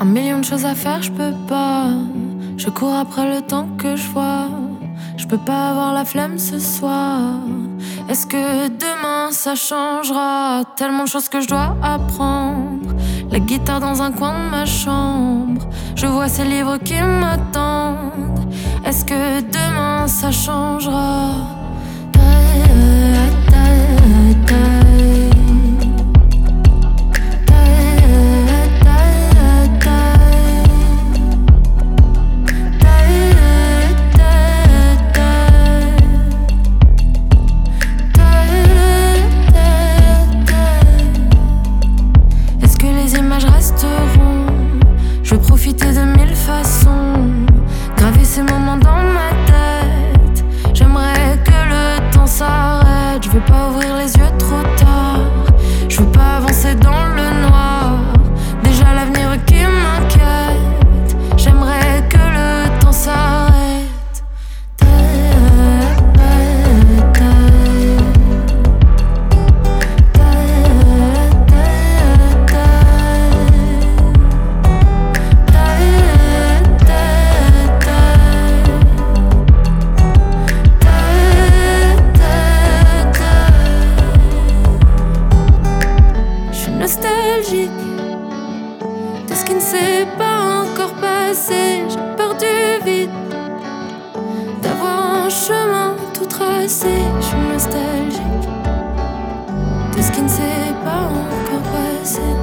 Un million de choses à faire, je peux pas. Je cours après le temps que je vois. Je peux pas avoir la flemme ce soir. Est-ce que demain ça changera? Tellement de choses que je dois apprendre. La guitare dans un coin de ma chambre. Je vois ces livres qui m'attendent. Est-ce que demain ça changera? Est-ce que les images resteront? Je veux profiter de mille façons, graver ces moments dans ma tête. J'aimerais que le temps s'arrête. Je veux pas ouvrir les yeux trop tard. Je veux pas avancer dans le noir. Déjà l'avenir qui m'inquiète. J'aimerais que le temps s'arrête. Nostalgique de ce qui ne s'est pas encore passé. J'ai peur du vide, d'avoir un chemin tout tracé. Je suis nostalgique de ce qui ne s'est pas encore passé.